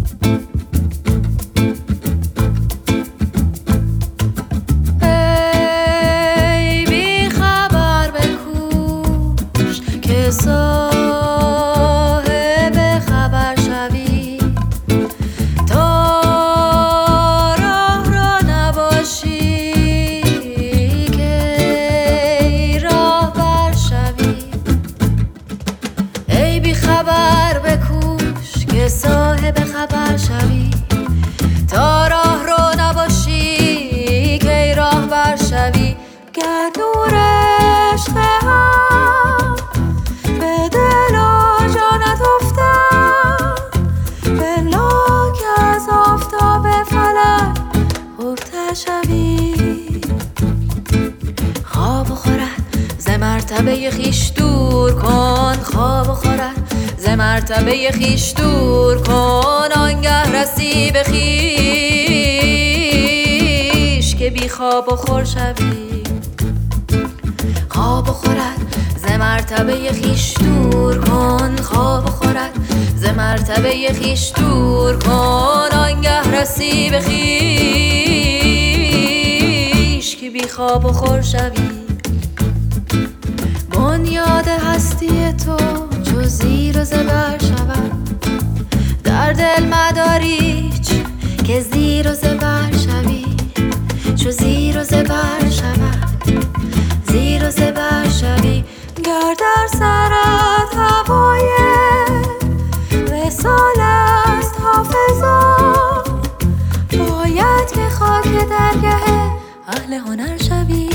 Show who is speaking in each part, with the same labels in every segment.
Speaker 1: صاحب خبر شوی تا راه رو نباشی که راه بر شوی گر نور عشق هم به دل و جانت افتد بلا که از آفتاب فلک غرق‌تر شوی خواب و خورد ز مرتبه خویش دور کن خواب و خورد ز مرتبه خویش دور کن آنگه رسی به خویش که بی خواب و خور شوی خواب و خورد ز مرتبه خویش دور کن خواب و خورد ز مرتبه خویش دور کن آنگه رسی به خویش که بی خواب و خور شوی بنیاد هستی تو چو زیر و زبر شود در دل مدار هیچ که زیر و زبر شوی چو زیر و زبر شود زیر و زبر شوی گر در سرت هوای وصال است حافظا باید که خاک درگه اهل هنر شوی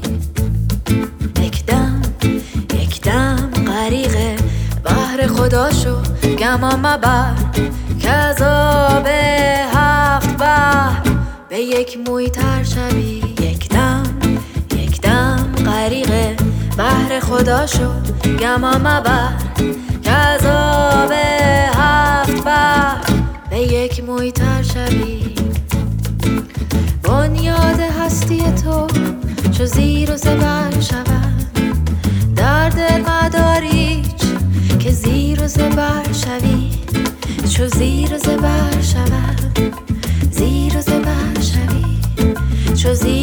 Speaker 1: یک دم غریق بحر خدا شو گمان مبر که از آب هفت بحر به یک موی تر شوی یک دم غریق بحر خدا شو گمان مبر که از آب هفت بحر به یک موی تر شوی بنیاد هستی تو چو زیر و زبر شود در دل مدار هیچ که زیر و زبر شوی چو زیر و زبر شود زیر و زبر شوی چو زیر